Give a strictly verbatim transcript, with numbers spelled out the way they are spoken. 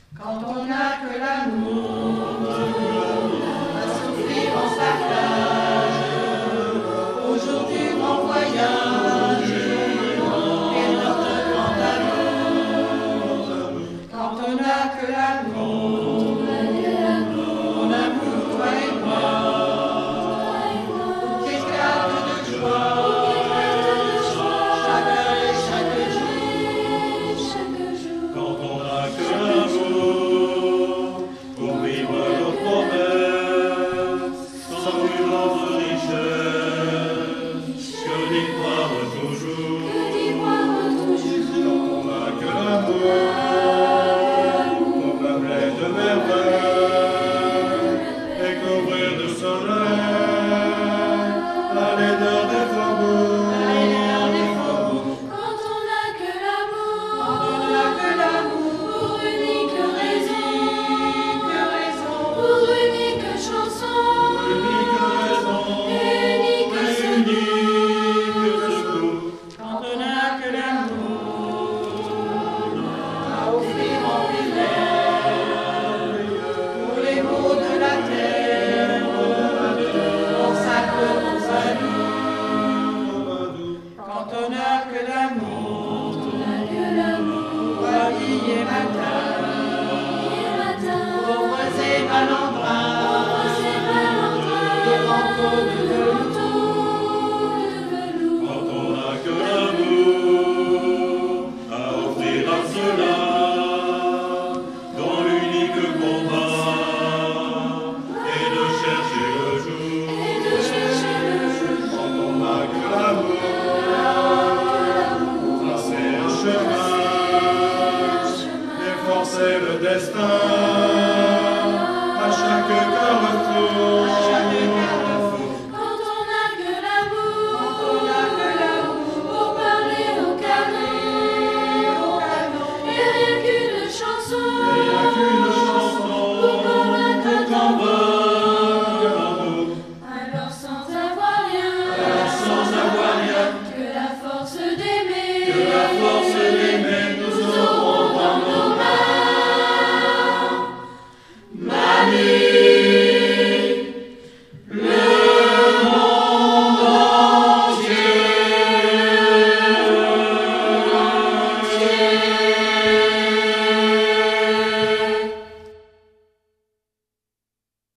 Quand on n'a que l'amour à souffrir en partage, au jour du grand voyage et notre grand amour. Quand on n'a que l'amour, mon amour, toi et moi, qu'éclate de joie, chacun et chaque jour. Quand on n'a que l'amour pour vivre nos promesses, sans plus grande richesse que d'y croire toujours. Quand on n'a que l'amour pour meubler de merveilles et couvrir de soleil la laideur des faubourgs. Quand on n'a que l'amour, Quand on n'a que l'amour, pour unique raison, que raison, pour unique chanson, Unique raison, unique unique secours. quand on n'a que l'amour à offrir en prière pour les maux de la terre, consacre nos amis. Quand on n'a que l'amour, que l'amour, voix nuit et matin, et matin, pauvres et malandrins, c'est malandrin, de manteaux de velours. manteau de velours. Quand on n'a que l'amour à offrir à ceux-là dont l'unique combat est de chercher le jour. Et de chercher le jour, Quand on n'a que l'amour, tracer un chemin, efforcer le destin à chaque carrefour. Chaque